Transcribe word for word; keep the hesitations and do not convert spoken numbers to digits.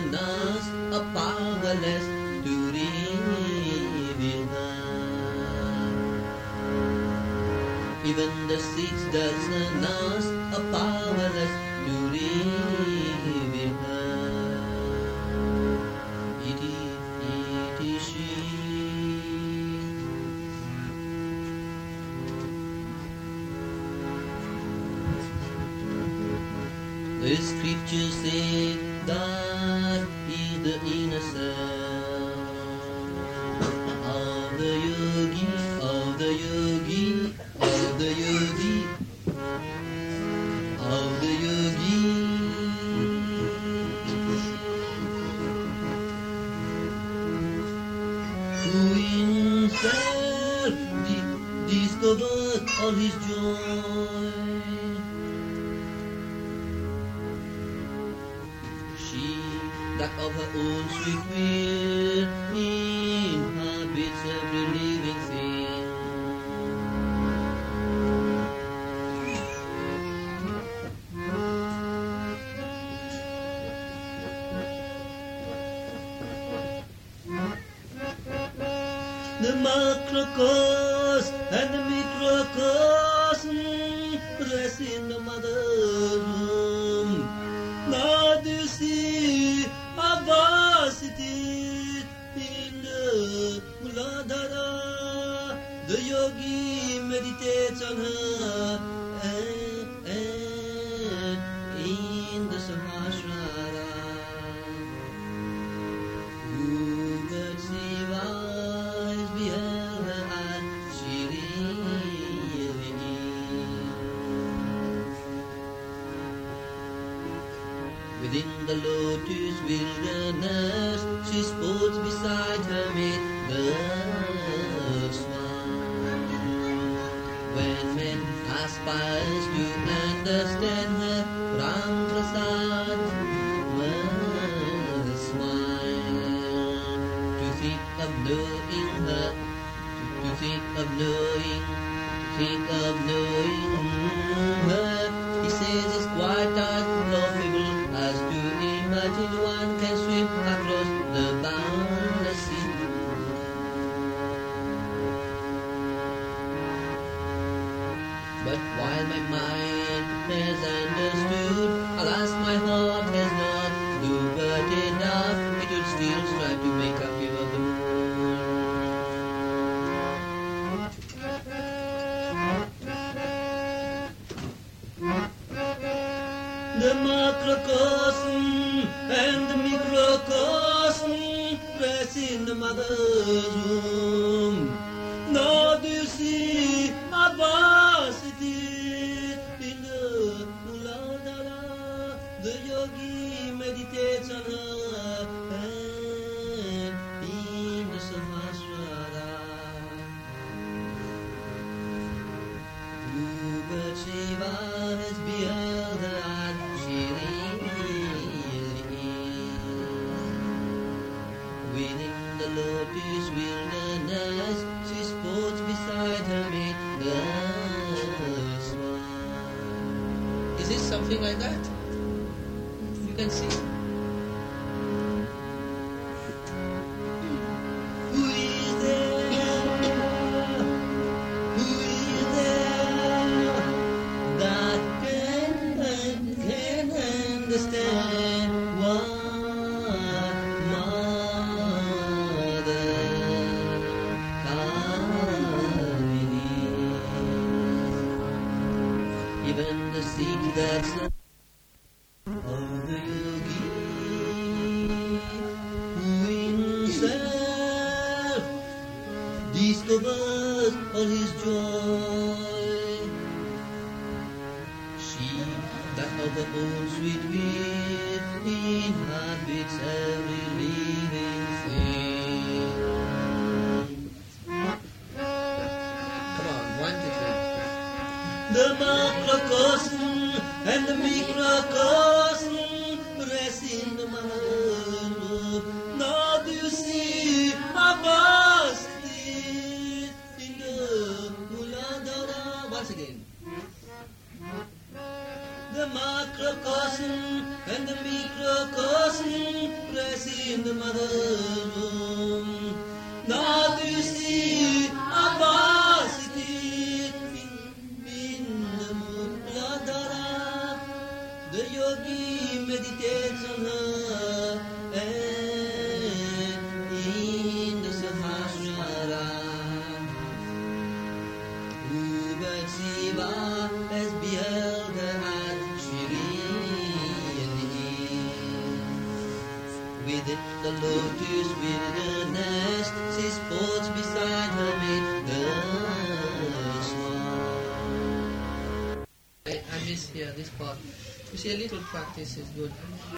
darshanas are powerless to reveal her. Even the six darsanas are powerless to reveal her. It is, it is she. The scriptures say that is the inner self of the yogi, of the yogi, of the yogi, of the yogi. Who himself di- discovered all his joy. She, that of her own sweet will, inhabits every living thing. The macrocosm and the microcosm rest in the mother's womb. Now do you see a vastity in the Muladhara? The yogi meditates on her and, and in the Sahasrara. Who but Shiva's beheld her as she really is. Within the lotus wilderness, she sports beside her with the swan. When men aspires to understand her, Ram Prasad will smile. To think of knowing her, to think of knowing, to think of knowing her, he says it's quite as laughable as to imagine one can swim across the boundless sea. But while my mind has understood, alas, my heart has not, though but enough, it would still strive to make up give of the moon. The macrocosm and the microcosm rest in the mother's womb. Now do you see a vastity in the Muladhara? The yogi meditates on her and in the Sahasrara. Who but Shiva has beheld her as she really is. Within the lotus wilderness, she sports beside her with the swan. Is it something like that? You can see. Who is there? Who is there that can, can understand what Mother Kamini? Even the Sikh that's of the yogi, who himself discovers all his joy. She, that of her own sweet will, inhabits every living thing. Come on, one, two, three. The macrocosm and the microcosm rest in the mother's womb. Now do you see a vastity in the Muladhara? Once again. The macrocosm and the microcosm in the mother's womb. Not to see Abbas in the Muladhara. The yogi meditates on her and in the Sahasrara. But Shiva has beheld her at Shri. With the lotus with her nest, she sports beside her mate, the swan. I, I miss here this part. You see, a little practice is good.